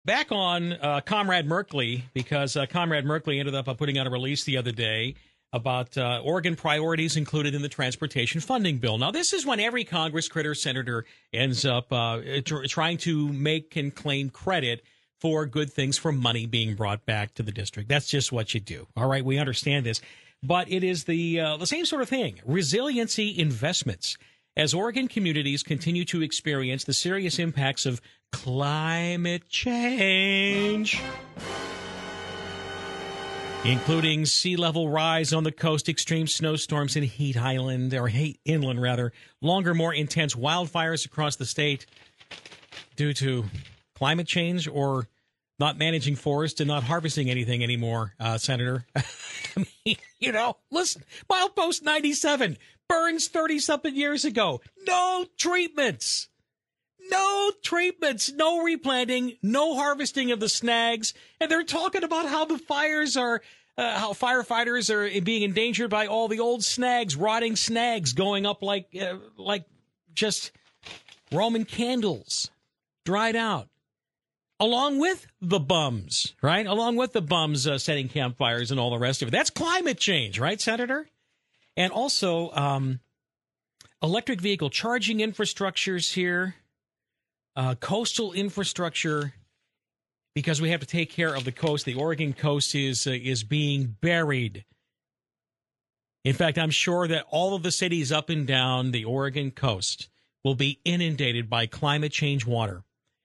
Back on Comrade Merkley, because Comrade Merkley ended up putting out a release the other day about Oregon priorities included in the transportation funding bill. Now, this is when every Congress critter senator ends up trying to make and claim credit for good things, for money being brought back to the district. That's just what you do. All right, we understand this. But it is the same sort of thing. Resiliency investments. As Oregon communities continue to experience the serious impacts of climate change, including sea level rise on the coast, extreme snowstorms in Heat Island, or Heat Inland rather, longer, more intense wildfires across the state due to climate change or not managing forests and not harvesting anything anymore, Senator. I mean, listen, Milepost 97 burns 30-something years ago. No treatments. No treatments, no replanting, no harvesting of the snags. And they're talking about how the fires are, how firefighters are being endangered by all the old snags, rotting snags going up like just Roman candles, dried out. Along with the bums, right? Along with the bums setting campfires and all the rest of it. That's climate change, right, Senator? And also electric vehicle charging infrastructures here. Coastal infrastructure, because we have to take care of the coast. The Oregon coast is being buried. In fact, I'm sure that all of the cities up and down the Oregon coast will be inundated by climate change water.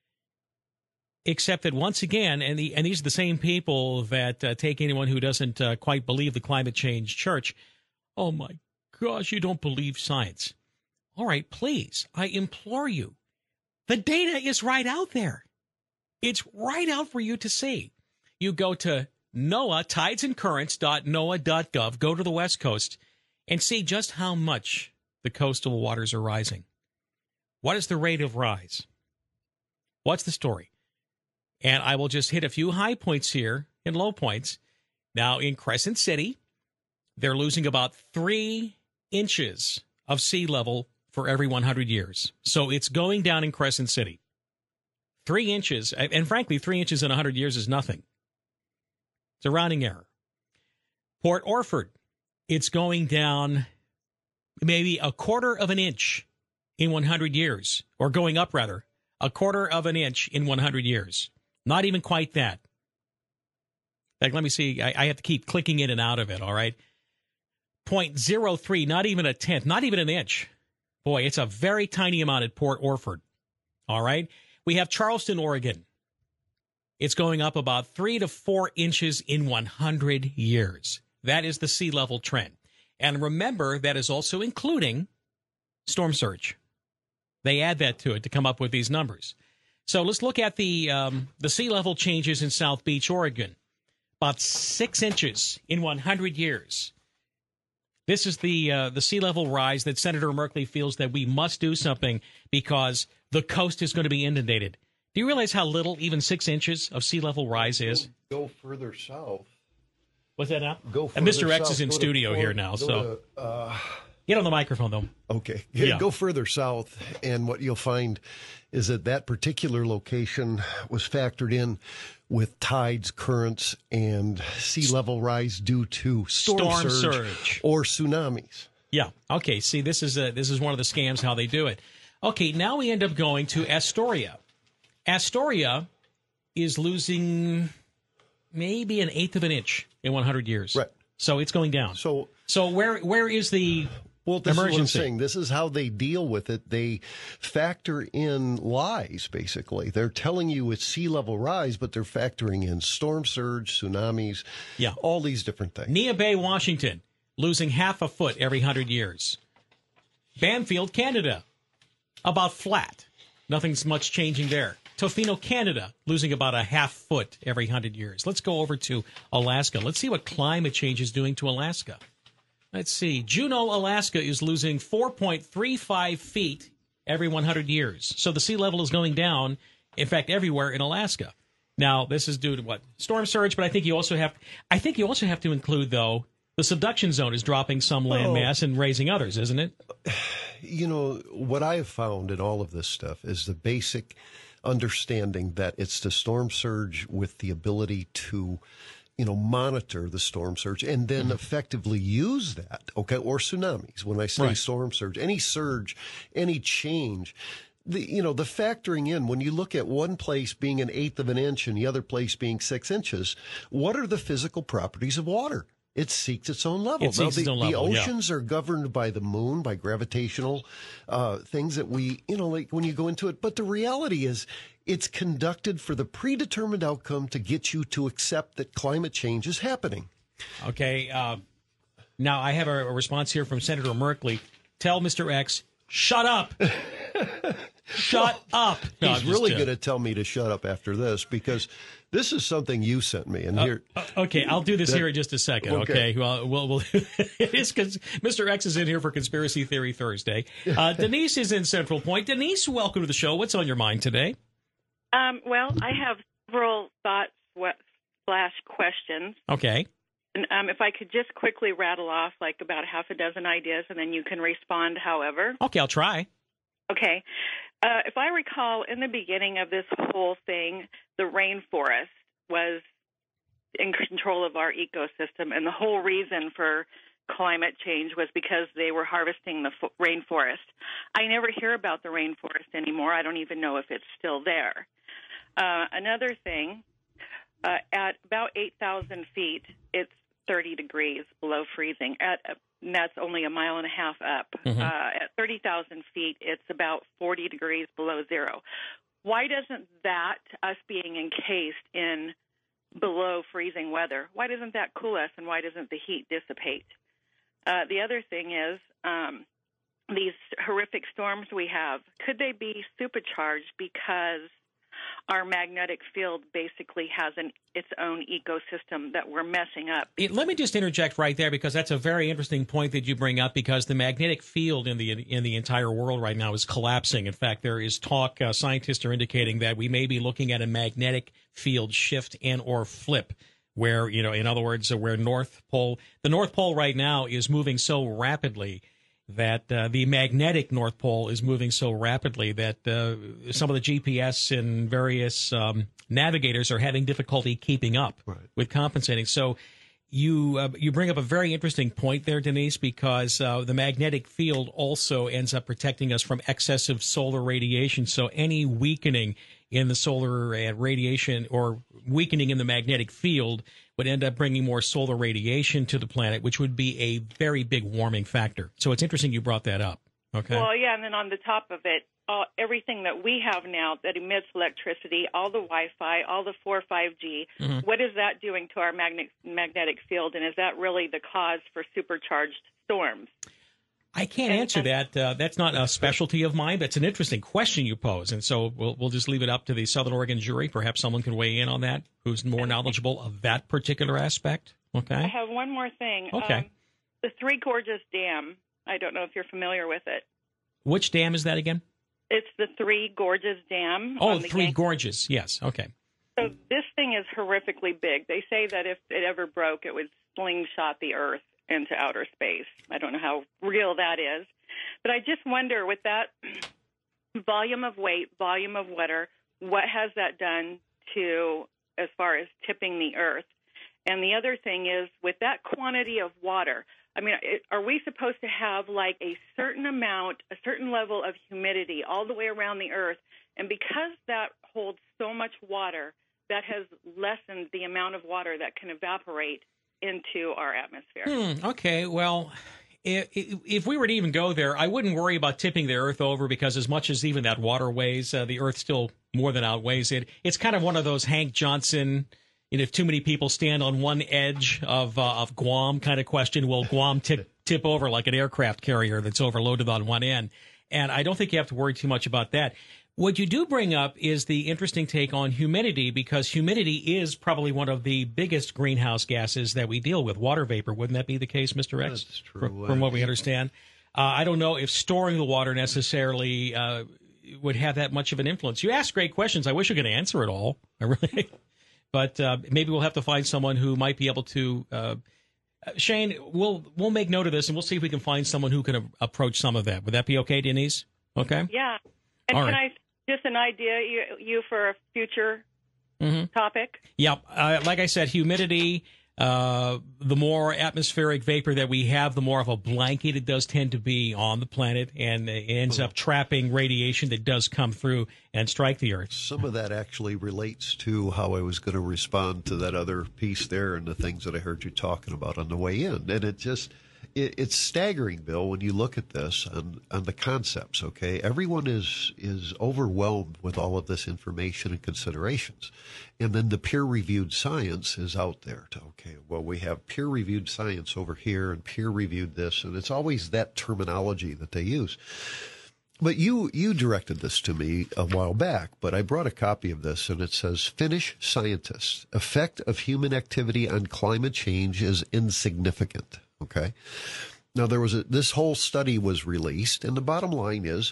Except that once again, and these are the same people that take anyone who doesn't quite believe the climate change church. Oh my gosh, you don't believe science. All right, please, I implore you. The data is right out there. It's right out for you to see. You go to NOAA, tidesandcurrents.noaa.gov, go to the West Coast, and see just how much the coastal waters are rising. What is the rate of rise? What's the story? And I will just hit a few high points here and low points. Now, in Crescent City, they're losing about 3 inches of sea level for every 100 years. So it's going down in Crescent City. 3 inches, and frankly, 3 inches in 100 years is nothing. It's a rounding error. Port Orford, it's going down maybe a quarter of an inch in 100 years, or going up rather, a quarter of an inch in 100 years. Not even quite that. In fact, let me see. I have to keep clicking in and out of it, all right? 0.03, not even a tenth, not even an inch. Boy, it's a very tiny amount at Port Orford. All right. We have Charleston, Oregon. It's going up about 3 to 4 inches in 100 years. That is the sea level trend. And remember, that is also including storm surge. They add that to it to come up with these numbers. So let's look at the sea level changes in South Beach, Oregon. About 6 inches in 100 years. This is the sea level rise that Senator Merkley feels that we must do something because the coast is going to be inundated. Do you realize how little even 6 inches of sea level rise is? Go further south. What's that now? Go further and Mr. X south, is in studio here now, so get on the microphone, though. Okay. Yeah. Go further south, and what you'll find is that particular location was factored in with tides, currents, and sea level rise due to storm surge or tsunamis. Yeah. Okay. See, this is one of the scams how they do it. Okay. Now we end up going to Astoria. Astoria is losing maybe an eighth of an inch in 100 years. Right. So it's going down. So where is the this emergency? Is what I'm saying. This is how they deal with it. They factor in lies, basically. They're telling you it's sea level rise, but they're factoring in storm surge, tsunamis, all these different things. Nia Bay, Washington, losing half a foot every 100 years. Banfield, Canada, about flat. Nothing's much changing there. Tofino, Canada, losing about a half foot every 100 years. Let's go over to Alaska. Let's see what climate change is doing to Alaska. Let's see. Juneau, Alaska is losing 4.35 feet every 100 years. So the sea level is going down, in fact, everywhere in Alaska. Now, this is due to what? Storm surge, but I think you also have to include, though, the subduction zone is dropping some landmass and raising others, isn't it? You know, what I have found in all of this stuff is the basic understanding that it's the storm surge with the ability to, monitor the storm surge and then effectively use that, okay, or tsunamis. When I say storm surge, any change, the factoring in, when you look at one place being 1/8 of an inch and the other place being 6 inches, what are the physical properties of water? It seeks its own level. The oceans are governed by the moon, by gravitational things that we, like when you go into it. But the reality is it's conducted for the predetermined outcome to get you to accept that climate change is happening. Okay. Now, I have a response here from Senator Merkley. Tell Mr. X, shut up. Shut up. No, He's really going to tell me to shut up after this because this is something you sent me. And here, okay, I'll do this here in just a second. Okay. Well, we'll it is because Mr. X is in here for Conspiracy Theory Thursday. Denise is in Central Point. Denise, welcome to the show. What's on your mind today? Well, I have several thoughts / questions. Okay. And if I could just quickly rattle off like about half a dozen ideas, and then you can respond however. Okay, I'll try. Okay. If I recall, in the beginning of this whole thing, the rainforest was in control of our ecosystem, and the whole reason for climate change was because they were harvesting the rainforest. I never hear about the rainforest anymore. I don't even know if it's still there. Another thing, at about 8,000 feet, it's 30 degrees below freezing. And that's only a mile and a half up. Mm-hmm. At 30,000 feet, it's about 40 degrees below zero. Why doesn't that, us being encased in below freezing weather, why doesn't that cool us, and why doesn't the heat dissipate? The other thing is these horrific storms we have, could they be supercharged because our magnetic field basically has its own ecosystem that we're messing up? Let me just interject right there because that's a very interesting point that you bring up because the magnetic field in the entire world right now is collapsing. In fact, there is talk, scientists are indicating that we may be looking at a magnetic field shift and or flip where, in other words, where the North Pole right now is moving so rapidly that the magnetic North Pole is moving so rapidly that some of the GPS and various navigators are having difficulty keeping up with compensating. So you bring up a very interesting point there, Denise, because the magnetic field also ends up protecting us from excessive solar radiation. So any weakening in the solar radiation or weakening in the magnetic field would end up bringing more solar radiation to the planet, which would be a very big warming factor. So it's interesting you brought that up. Okay. Well, yeah, and then on the top of it, everything that we have now that emits electricity, all the Wi-Fi, all the 4, 5G, what is that doing to our magnetic field, and is that really the cause for supercharged storms? I can't answer that. That's not a specialty of mine, but it's an interesting question you pose. And so we'll just leave it up to the Southern Oregon jury. Perhaps someone can weigh in on that who's more knowledgeable of that particular aspect. Okay. I have one more thing. Okay. The Three Gorges Dam, I don't know if you're familiar with it. Which dam is that again? It's the Three Gorges Dam. Oh, Three Gorges. Yes. Okay. So this thing is horrifically big. They say that if it ever broke, it would slingshot the Earth into outer space. I don't know how real that is. But I just wonder, with that volume of weight, volume of water, what has that done to as far as tipping the Earth? And the other thing is, with that quantity of water, I mean, are we supposed to have like a certain amount, a certain level of humidity all the way around the Earth? And because that holds so much water, that has lessened the amount of water that can evaporate into our atmosphere. Okay, well, if we were to even go there, I wouldn't worry about tipping the Earth over because as much as even that water weighs, the Earth still more than outweighs it. It's kind of one of those Hank Johnson, if too many people stand on one edge of Guam kind of question, will Guam tip over like an aircraft carrier that's overloaded on one end? And I don't think you have to worry too much about that. What you do bring up is the interesting take on humidity, because humidity is probably one of the biggest greenhouse gases that we deal with, water vapor. Wouldn't that be the case, Mr. X? That's true. From what we understand. I don't know if storing the water necessarily would have that much of an influence. You ask great questions. I wish I could answer it all. I really. But maybe we'll have to find someone who might be able to. Shane, we'll make note of this, and we'll see if we can find someone who can approach some of that. Would that be okay, Denise? Okay? Yeah. And all can right. just an idea you for a future topic? Yep. Like I said, humidity, the more atmospheric vapor that we have, the more of a blanket it does tend to be on the planet, and it ends up trapping radiation that does come through and strike the Earth. Some of that actually relates to how I was going to respond to that other piece there and the things that I heard you talking about on the way in. And it's staggering, Bill, when you look at this and the concepts, okay? Everyone is overwhelmed with all of this information and considerations. And then the peer-reviewed science is out there. We have peer-reviewed science over here and peer-reviewed this, and it's always that terminology that they use. But you directed this to me a while back, but I brought a copy of this, and it says, Finnish scientists, effect of human activity on climate change is insignificant. Okay. Now this whole study was released, and the bottom line is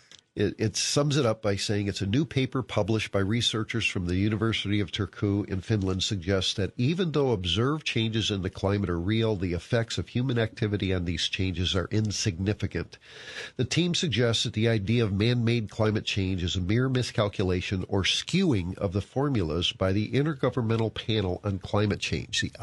it sums it up by saying it's a new paper published by researchers from the University of Turku in Finland suggests that even though observed changes in the climate are real, the effects of human activity on these changes are insignificant. The team suggests that the idea of man-made climate change is a mere miscalculation or skewing of the formulas by the Intergovernmental Panel on Climate Change, the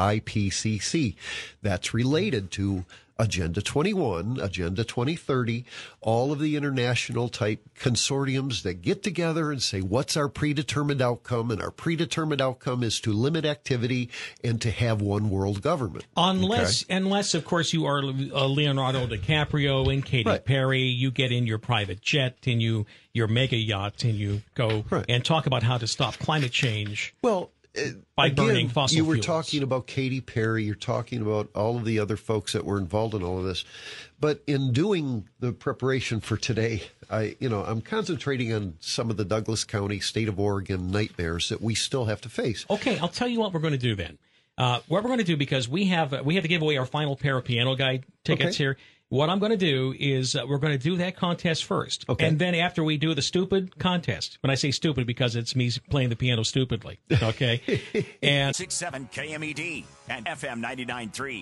IPCC. That's related to Agenda 21, Agenda 2030, all of the international type consortiums that get together and say, what's our predetermined outcome? And our predetermined outcome is to limit activity and to have one world government. Unless, of course, you are Leonardo DiCaprio and Katy Perry, you get in your private jet and your mega yacht and you go and talk about how to stop climate change. Well, by burning fossil fuels. You were fuels. talking about Katy Perry. You're talking about all of the other folks that were involved in all of this. But in doing the preparation for today, I'm concentrating on some of the Douglas County, state of Oregon nightmares that we still have to face. Okay, I'll tell you what we're going to do then. What we're going to do, because we have to give away our final pair of Piano Guide tickets here. What I'm going to do is we're going to do that contest first. Okay. And then after we do the stupid contest, when I say stupid, because it's me playing the piano stupidly, okay? And 6.7 KMED and FM 99.3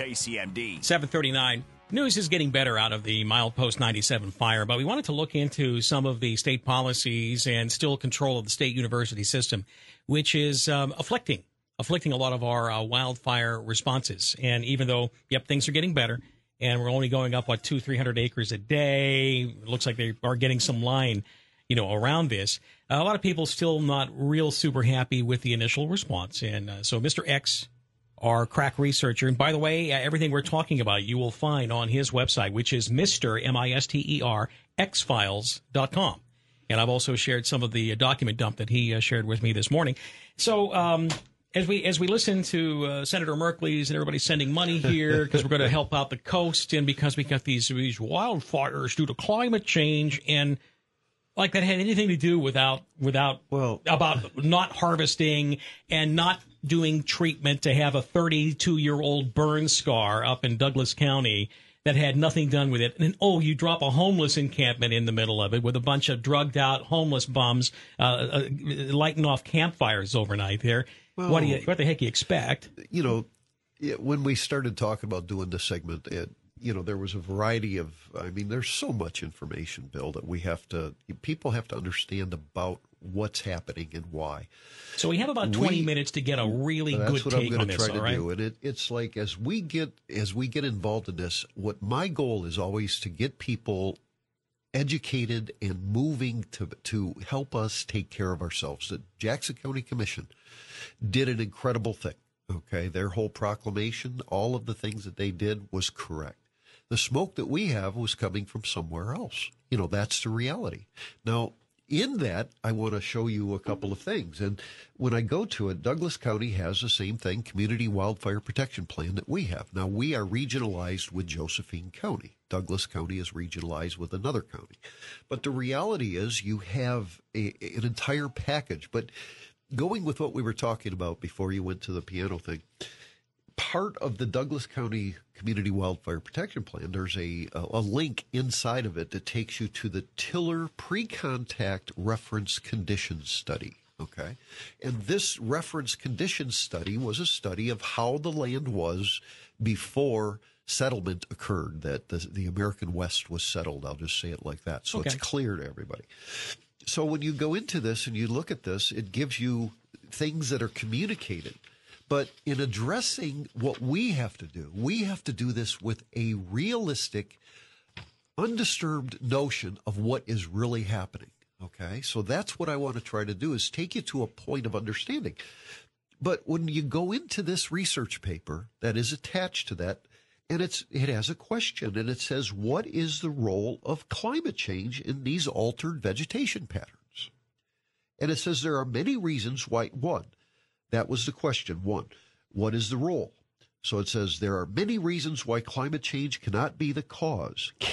KCMD. 739. News is getting better out of the Milepost 97 fire, but we wanted to look into some of the state policies and still control of the state university system, which is afflicting a lot of our wildfire responses. And even though, things are getting better, and we're only going up, 200-300 acres a day. It looks like they are getting some line, around this. A lot of people still not real super happy with the initial response. And so Mr. X, our crack researcher, and by the way, everything we're talking about you will find on his website, which is Mr. M-I-S-T-E-R, xfiles.com. And I've also shared some of the document dump that he shared with me this morning. So, As we listen to Senator Merkley's and everybody sending money here because we're going to help out the coast and because we got these wildfires due to climate change, and like that had anything to do about not harvesting and not doing treatment to have a 32-year-old burn scar up in Douglas County that had nothing done with it. And you drop a homeless encampment in the middle of it with a bunch of drugged out homeless bums lighting off campfires overnight there. Well, what the heck do you expect? When we started talking about doing this segment, there was a variety of, there's so much information, Bill, that people have to understand about what's happening and why. So we have about 20 minutes to get a really good take on this, all right? That's what I'm going to try to do. And it's like, as we get involved in this, what my goal is always to get people educated and moving to help us take care of ourselves. The Jackson County Commission did an incredible thing. Okay, their whole proclamation, all of the things that they did was correct. The smoke that we have was coming from somewhere else. That's the reality. Now, in that, I want to show you a couple of things. And when I go to it, Douglas County has the same thing, Community Wildfire Protection Plan, that we have. Now, we are regionalized with Josephine County. Douglas County is regionalized with another county. But the reality is you have an entire package. But going with what we were talking about before you went to the piano thing, part of the Douglas County Community Wildfire Protection Plan, there's a link inside of it that takes you to the Tiller Pre-Contact Reference Conditions Study. Okay. And this reference conditions study was a study of how the land was before settlement occurred, that the American West was settled. I'll just say it like that. So It's clear to everybody. So when you go into this and you look at this, it gives you things that are communicated. But in addressing what we have to do this with a realistic, undisturbed notion of what is really happening. Okay, so that's what I want to try to do, is take you to a point of understanding. But when you go into this research paper that is attached to that, and it has a question, and it says, what is the role of climate change in these altered vegetation patterns? And it says there are many reasons why. One, that was the question. One, what is the role? So it says there are many reasons why climate change cannot be the cause of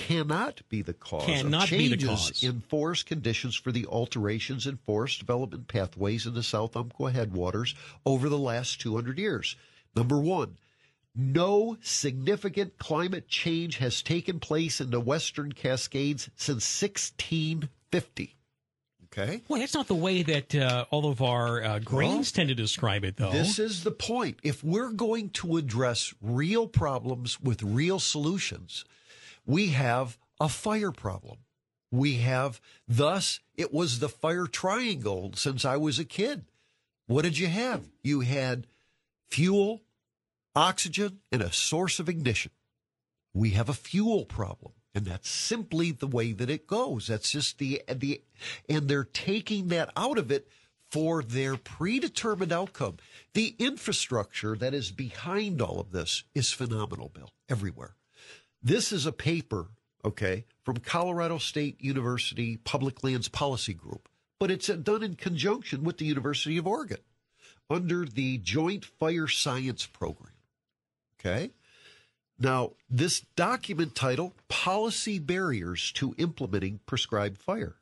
changes in forest conditions for the alterations in forest development pathways in the South Umpqua headwaters over the last 200 years. Number one, no significant climate change has taken place in the Western Cascades since 1650. Okay. Well, that's not the way that all of our grains tend to describe it, though. This is the point. If we're going to address real problems with real solutions, we have a fire problem. Thus, it was the fire triangle since I was a kid. What did you have? You had fuel, oxygen, and a source of ignition. We have a fuel problem. And that's simply the way that it goes. That's just and they're taking that out of it for their predetermined outcome. The infrastructure that is behind all of this is phenomenal, Bill, everywhere. This is a paper, okay, from Colorado State University Public Lands Policy Group, but it's done in conjunction with the University of Oregon under the Joint Fire Science Program, okay? Now, this document title, Policy Barriers to Implementing Prescribed Fire.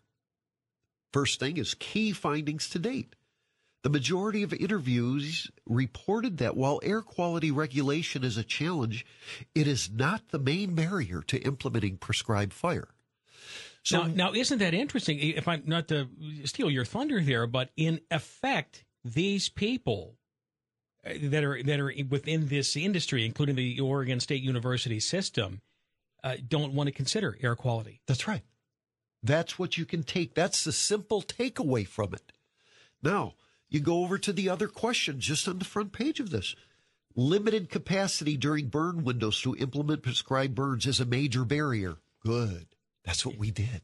First thing is key findings to date. The majority of interviews reported that while air quality regulation is a challenge, it is not the main barrier to implementing prescribed fire. So now isn't that interesting? If I'm not to steal your thunder there, but in effect, these people that are within this industry, including the Oregon State University system, don't want to consider air quality. That's right. That's what you can take. That's the simple takeaway from it. Now, you go over to the other question just on the front page of this. Limited capacity during burn windows to implement prescribed burns is a major barrier. Good. That's what we did.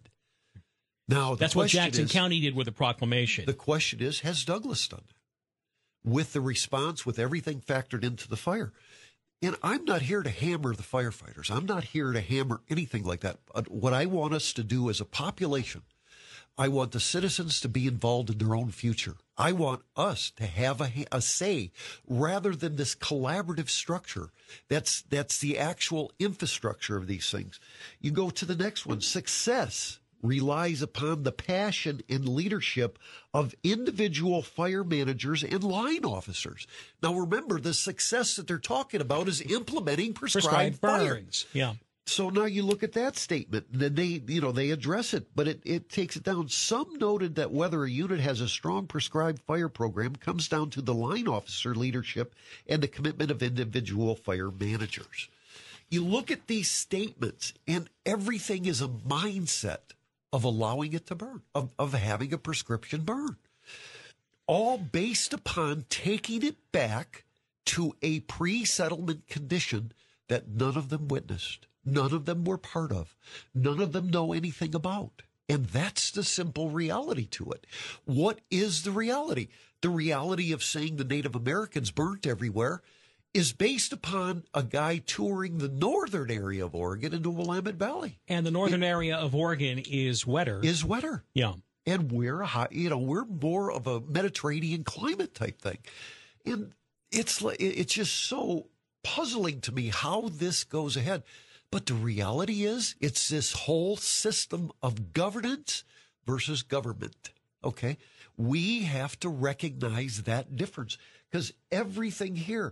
Now, that's what Jackson County did with the proclamation. The question is, has Douglas done that? With the response, with everything factored into the fire. And I'm not here to hammer the firefighters. I'm not here to hammer anything like that. What I want us to do as a population, I want the citizens to be involved in their own future. I want us to have a say rather than this collaborative structure. That's the actual infrastructure of these things. You go to the next one. Success relies upon the passion and leadership of individual fire managers and line officers. Now, remember, the success that they're talking about is implementing prescribed burns. Yeah. So now you look at that statement, and then they address it, but it takes it down. Some noted that whether a unit has a strong prescribed fire program comes down to the line officer leadership and the commitment of individual fire managers. You look at these statements, and everything is a mindset of allowing it to burn, of having a prescription burn, all based upon taking it back to a pre-settlement condition that none of them witnessed, none of them were part of, none of them know anything about. And that's the simple reality to it. What is the reality? The reality of saying the Native Americans burnt everywhere is based upon a guy touring the northern area of Oregon into Willamette Valley. And the northern area of Oregon is wetter. Yeah. And we're more of a Mediterranean climate type thing. And it's just so puzzling to me how this goes ahead. But the reality is, it's this whole system of governance versus government. Okay? We have to recognize that difference, because everything here,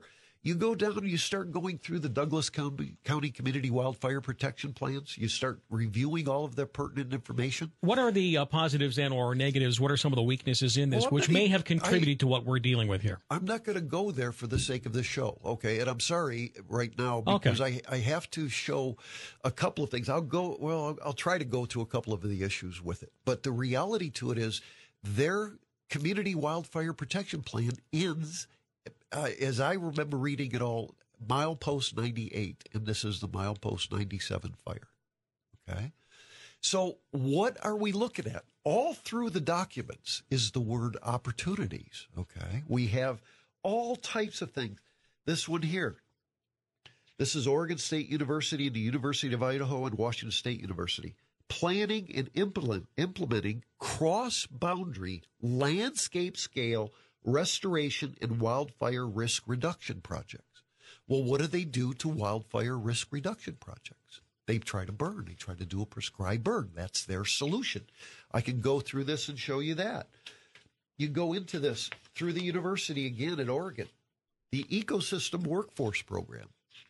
You go down and you start going through the Douglas County Community Wildfire Protection Plans. You start reviewing all of the pertinent information. What are the positives and or negatives? What are some of the weaknesses in this, which may have contributed to what we're dealing with here? I'm not going to go there for the sake of the show, okay? And I'm sorry right now because I have to show a couple of things. I'll try to go to a couple of the issues with it. But the reality to it is their Community Wildfire Protection Plan ends, as I remember reading it all, milepost 98, and this is the milepost 97 fire. Okay? So what are we looking at? All through the documents is the word opportunities. Okay? We have all types of things. This one here. This is Oregon State University and the University of Idaho and Washington State University. Planning and implementing cross-boundary landscape scale restoration and wildfire risk reduction projects. Well, what do they do to wildfire risk reduction projects? They try to burn. They try to do a prescribed burn. That's their solution. I can go through this and show you that. You go into this through the university again in Oregon. The Ecosystem Workforce Program.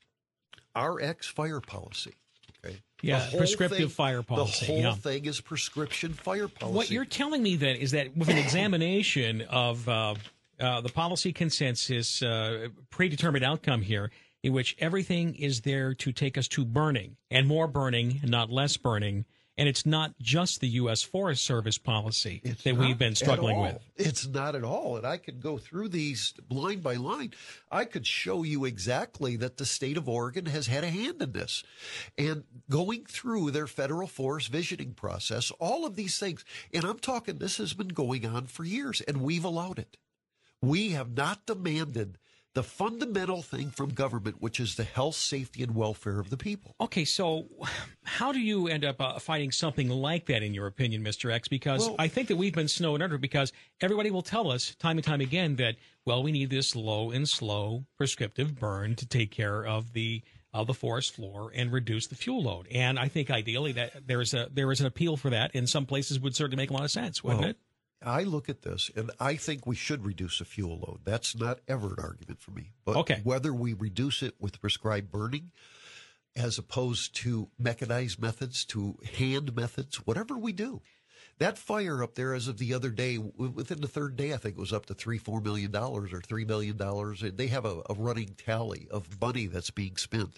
RX fire policy. Okay. Yeah, prescriptive fire policy. The whole thing is prescription fire policy. What you're telling me then is that with an examination of the policy consensus predetermined outcome here, in which everything is there to take us to burning and more burning, not less burning, and it's not just the U.S. Forest Service policy that we've been struggling with. It's not at all. And I could go through these line by line. I could show you exactly that the state of Oregon has had a hand in this. And going through their federal forest visioning process, all of these things. And I'm talking, this has been going on for years, and we've allowed it. We have not demanded the fundamental thing from government, which is the health, safety, and welfare of the people. Okay, so how do you end up fighting something like that, in your opinion, Mr. X? Because I think that we've been snowed under because everybody will tell us time and time again that, well, we need this low and slow prescriptive burn to take care of the forest floor and reduce the fuel load. And I think ideally that there is an appeal for that, and some places would certainly make a lot of sense, wouldn't it? I look at this, and I think we should reduce the fuel load. That's not ever an argument for me. But whether we reduce it with prescribed burning as opposed to mechanized methods, to hand methods, whatever we do. That fire up there, as of the other day, within the third day, I think it was up to $4 million or $3 million. They have a running tally of money that's being spent.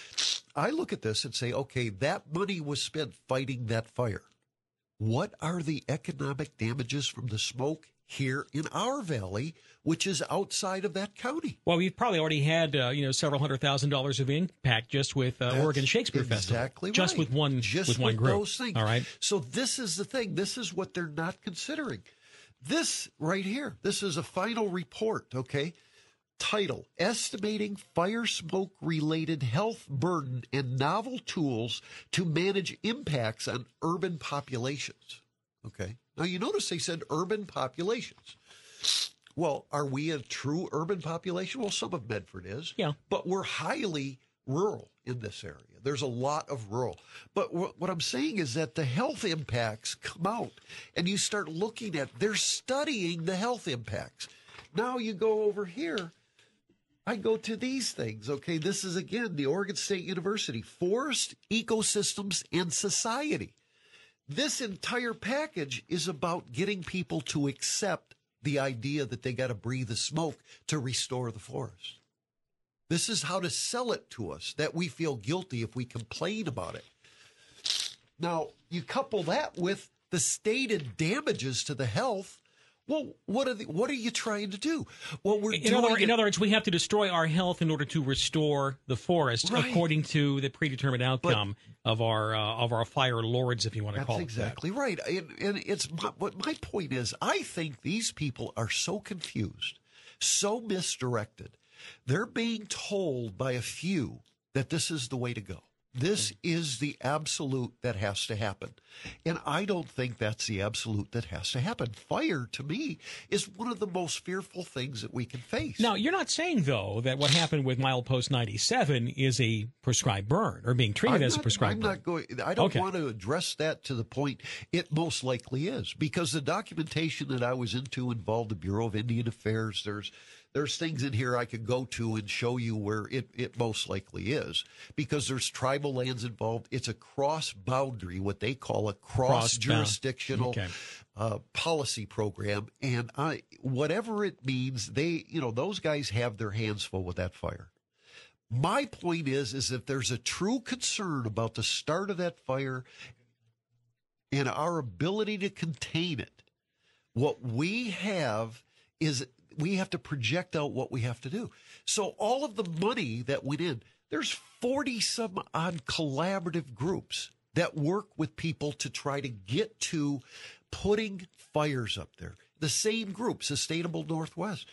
I look at this and say, okay, that money was spent fighting that fire. What are the economic damages from the smoke here in our valley, which is outside of that county? Well, we've probably already had several $100,000 of impact just with Oregon Shakespeare Festival. Exactly right. Just with one group. Those things. All right. So this is the thing. This is what they're not considering. This right here. This is a final report. Okay. Title: Estimating Fire Smoke Related Health Burden and Novel Tools to Manage Impacts on Urban Populations. Okay. Now you notice they said urban populations. Well, are we a true urban population? Well, some of Medford is. Yeah. But we're highly rural in this area. There's a lot of rural. But what I'm saying is that the health impacts come out, and you start looking at, they're studying the health impacts. Now you go over here. I go to these things, okay? This is, again, the Oregon State University, Forest, Ecosystems, and Society. This entire package is about getting people to accept the idea that they got to breathe the smoke to restore the forest. This is how to sell it to us, that we feel guilty if we complain about it. Now, you couple that with the stated damages to the health. Well, what are you trying to do? Well, in other words, we have to destroy our health in order to restore the forest, right, according to the predetermined outcome of our fire lords, if you want to call it that. That's exactly right. And it's what my point is. I think these people are so confused, so misdirected. They're being told by a few that this is the way to go. This is the absolute that has to happen. And I don't think that's the absolute that has to happen. Fire, to me, is one of the most fearful things that we can face. Now, you're not saying, though, that what happened with milepost 97 is a prescribed burn or being treated as a prescribed burn. I don't want to address that to the point it most likely is, because the documentation that I was into involved the Bureau of Indian Affairs. There's there's things in here I could go to and show you where it most likely is, because there's tribal lands involved. It's a cross-boundary, what they call a cross-jurisdictional policy program. And whatever it means, those guys have their hands full with that fire. My point is if there's a true concern about the start of that fire and our ability to contain it, what we have is we have to project out what we have to do. So all of the money that went in, there's 40 some odd collaborative groups that work with people to try to get to putting fires up there. The same group, Sustainable Northwest,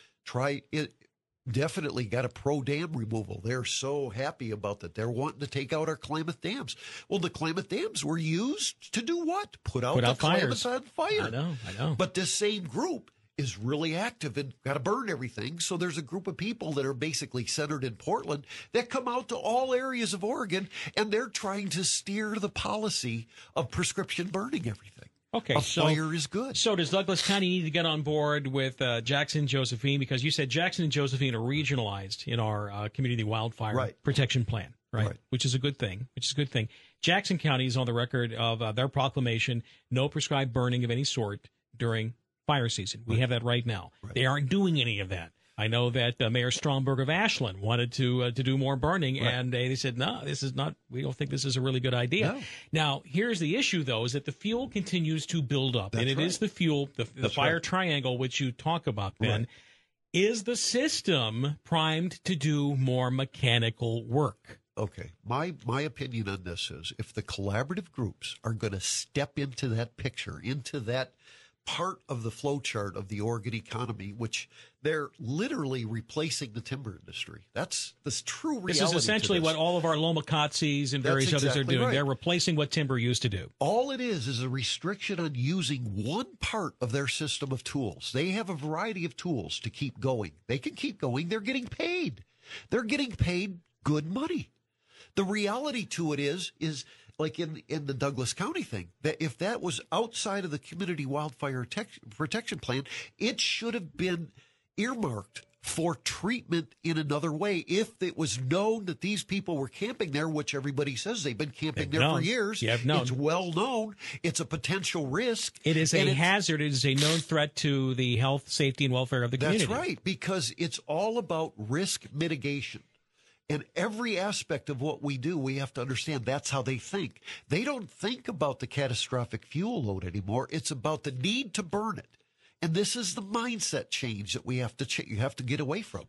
definitely got a pro-dam removal. They're so happy about that. They're wanting to take out our Klamath dams. Well, the Klamath dams were used to do what? Put out the Klamath on fire. I know. But this same group is really active and got to burn everything. So there's a group of people that are basically centered in Portland that come out to all areas of Oregon, and they're trying to steer the policy of prescription burning everything. Okay, fire is good. So does Douglas County need to get on board with Jackson and Josephine? Because you said Jackson and Josephine are regionalized in our community wildfire protection plan, right? Which is a good thing. Jackson County is on the record of their proclamation, no prescribed burning of any sort during fire season. We have that right now. They aren't doing any of that. I know that Mayor Stromberg of Ashland wanted to do more burning, and they said, no, this is not, we don't think this is a really good idea. No. Now, here's the issue, though, is that the fuel continues to build up. And it is the fuel, the fire triangle, which you talk about, Ben. Right. Is the system primed to do more mechanical work? Okay. My opinion on this is if the collaborative groups are going to step into that picture, into that part of the flow chart of the Oregon economy, which they're literally replacing the timber industry. That's the true reality. This is essentially what all of our Lomakatsis and various others are doing. Right. They're replacing what timber used to do. All it is a restriction on using one part of their system of tools. They have a variety of tools to keep going. They can keep going. They're getting paid. They're getting paid good money. The reality to it is like in the Douglas County thing, that if that was outside of the community wildfire protection plan, it should have been earmarked for treatment in another way. If it was known that these people were camping there, which everybody says they've been camping there for years, it's well known. It's a potential risk. It is a hazard. It is a known threat to the health, safety, and welfare of the community. That's right, because it's all about risk mitigation. And every aspect of what we do, we have to understand that's how they think. They don't think about the catastrophic fuel load anymore. It's about the need to burn it. And this is the mindset change that we have to you have to get away from.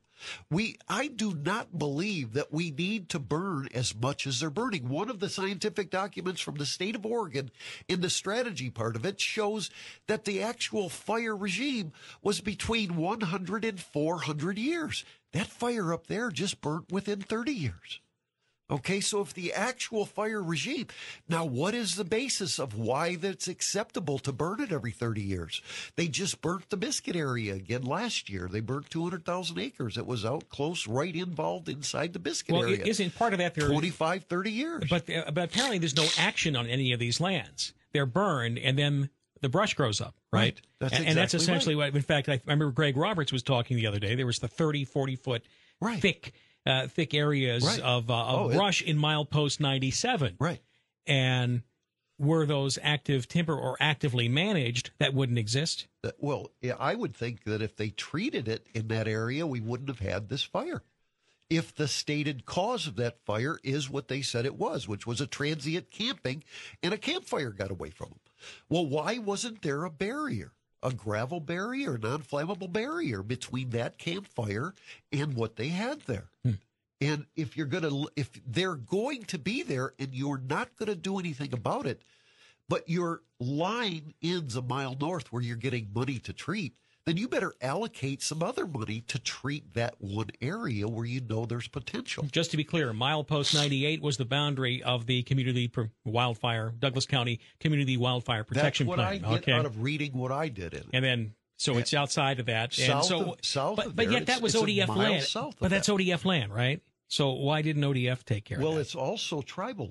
I do not believe that we need to burn as much as they're burning. One of the scientific documents from the state of Oregon in the strategy part of it shows that the actual fire regime was between 100 and 400 years. That fire up there just burnt within 30 years. Okay, so if the actual fire regime, now what is the basis of why that's acceptable to burn it every 30 years? They just burnt the Biscuit area again last year. They burnt 200,000 acres. It was out close, right involved inside the Biscuit area. Well, isn't part of that there 25, 30 years. But apparently there's no action on any of these lands. They're burned, and then the brush grows up, right? And that's essentially what, in fact, I remember Greg Roberts was talking the other day. There was the 30, 40-foot thick areas of brush in milepost 97. Right. And were those active timber or actively managed, that wouldn't exist? Well, yeah, I would think that if they treated it in that area, we wouldn't have had this fire. If the stated cause of that fire is what they said it was, which was a transient camping and a campfire got away from them. Well, why wasn't there a barrier? A gravel barrier, non-flammable barrier between that campfire and what they had there. And if they're going to be there and you're not going to do anything about it, but your line ends a mile north where you're getting money to treat, then you better allocate some other money to treat that one area where you know there's potential. Just to be clear, milepost 98 was the boundary of the Douglas County Community Wildfire Protection Plan. That's what I get out of reading what I did in it. And then, so it's outside of that. But yet that was ODF land. But that's ODF land, right? So why didn't ODF take care of that? Well, it's also tribal land.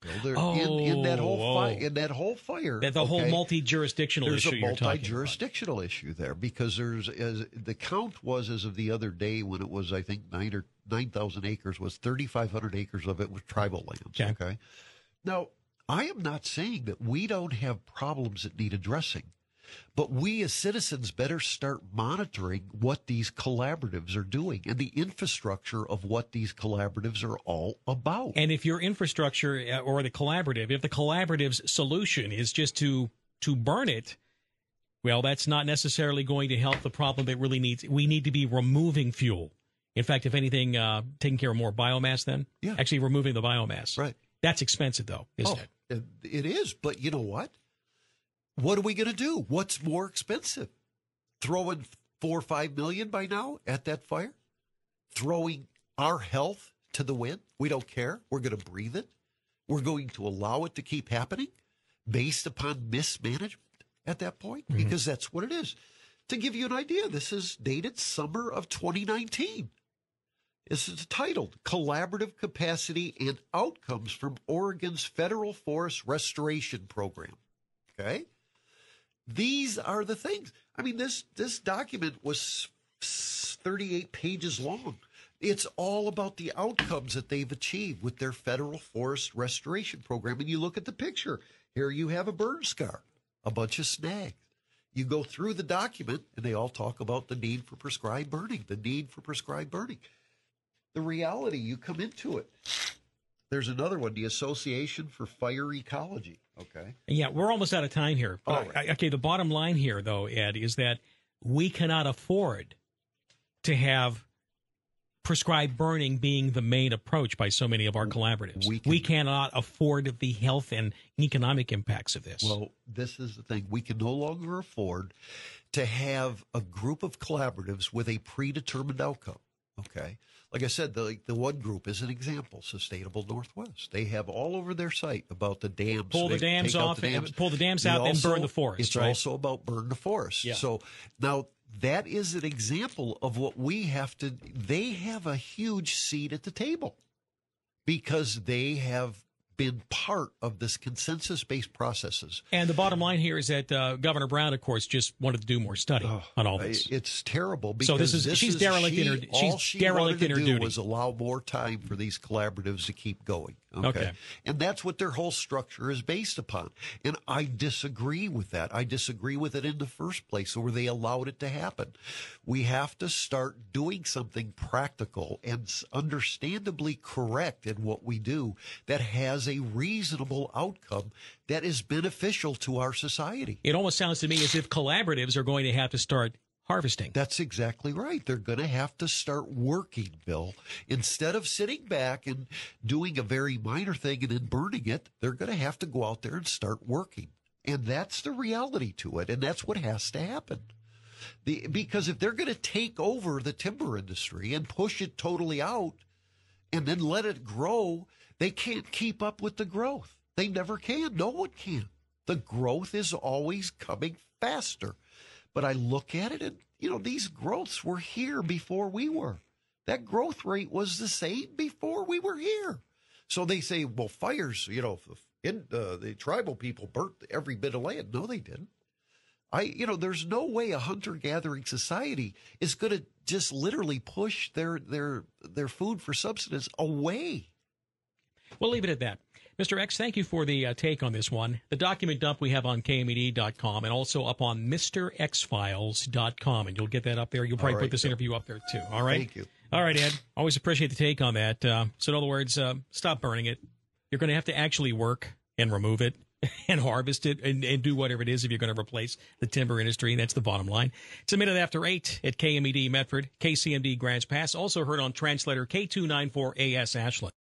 in that whole fire. The whole multi-jurisdictional issue you're talking about. There's a multi-jurisdictional issue there because the count was as of the other day when it was, I think, 9,000 acres, was 3,500 acres of it was tribal lands. Okay. Now, I am not saying that we don't have problems that need addressing, but we as citizens better start monitoring what these collaboratives are doing and the infrastructure of what these collaboratives are all about. And if your infrastructure or if the collaborative's solution is just to burn it, well, that's not necessarily going to help the problem that really needs. We need to be removing fuel. In fact, if anything, taking care of more biomass then? Yeah. Actually removing the biomass. Right. That's expensive, though, isn't it? It is, but you know what? What are we going to do? What's more expensive? Throwing $4 or $5 million by now at that fire? Throwing our health to the wind? We don't care. We're going to breathe it. We're going to allow it to keep happening based upon mismanagement at that point? Mm-hmm. Because that's what it is. To give you an idea, this is dated summer of 2019. This is titled Collaborative Capacity and Outcomes from Oregon's Federal Forest Restoration Program. Okay? These are the things. I mean, this document was 38 pages long. It's all about the outcomes that they've achieved with their Federal Forest Restoration Program. And you look at the picture. Here you have a burn scar, a bunch of snags. You go through the document, and they all talk about the need for prescribed burning, the need for prescribed burning. The reality, you come into it. There's another one, the Association for Fire Ecology. Okay. Yeah, we're almost out of time here. Right. Okay, the bottom line here, though, Ed, is that we cannot afford to have prescribed burning being the main approach by so many of our collaboratives. We cannot afford the health and economic impacts of this. Well, this is the thing. We can no longer afford to have a group of collaboratives with a predetermined outcome. Okay. Like I said, the one group is an example, Sustainable Northwest. They have all over their site about the dams. Pull the dams off, pull the dams out, and burn the forest. It's also about burn the forest. Yeah. So now that is an example of what we have to. They have a huge seat at the table because they have been part of this consensus-based processes. And the bottom line here is that Governor Brown, of course, just wanted to do more study on all this. It's terrible because she's derelict in her duty. Was allow more time for these collaboratives to keep going. Okay. And that's what their whole structure is based upon. And I disagree with that. I disagree with it in the first place, where they allowed it to happen. We have to start doing something practical and understandably correct in what we do that has a reasonable outcome that is beneficial to our society. It almost sounds to me as if collaboratives are going to have to start harvesting. That's exactly right. They're going to have to start working, Bill. Instead of sitting back and doing a very minor thing and then burning it, they're going to have to go out there and start working. And that's the reality to it. And that's what has to happen. Because if they're going to take over the timber industry and push it totally out and then let it grow, they can't keep up with the growth. They never can. No one can. The growth is always coming faster. But I look at it and, these growths were here before we were. That growth rate was the same before we were here. So they say, well, fires, the tribal people burnt every bit of land. No, they didn't. There's no way a hunter-gathering society is going to just literally push their food for subsistence away. We'll leave it at that. Mr. X, thank you for the take on this one. The document dump we have on KMED.com and also up on MrXFiles.com, and you'll get that up there. You'll probably put this interview up there, too. All right? Thank you. All right, Ed. Always appreciate the take on that. So in other words, stop burning it. You're going to have to actually work and remove it and harvest it and do whatever it is if you're going to replace the timber industry. And that's the bottom line. It's a minute after 8 at KMED Medford, KCMD Grants Pass. Also heard on translator K294AS Ashland.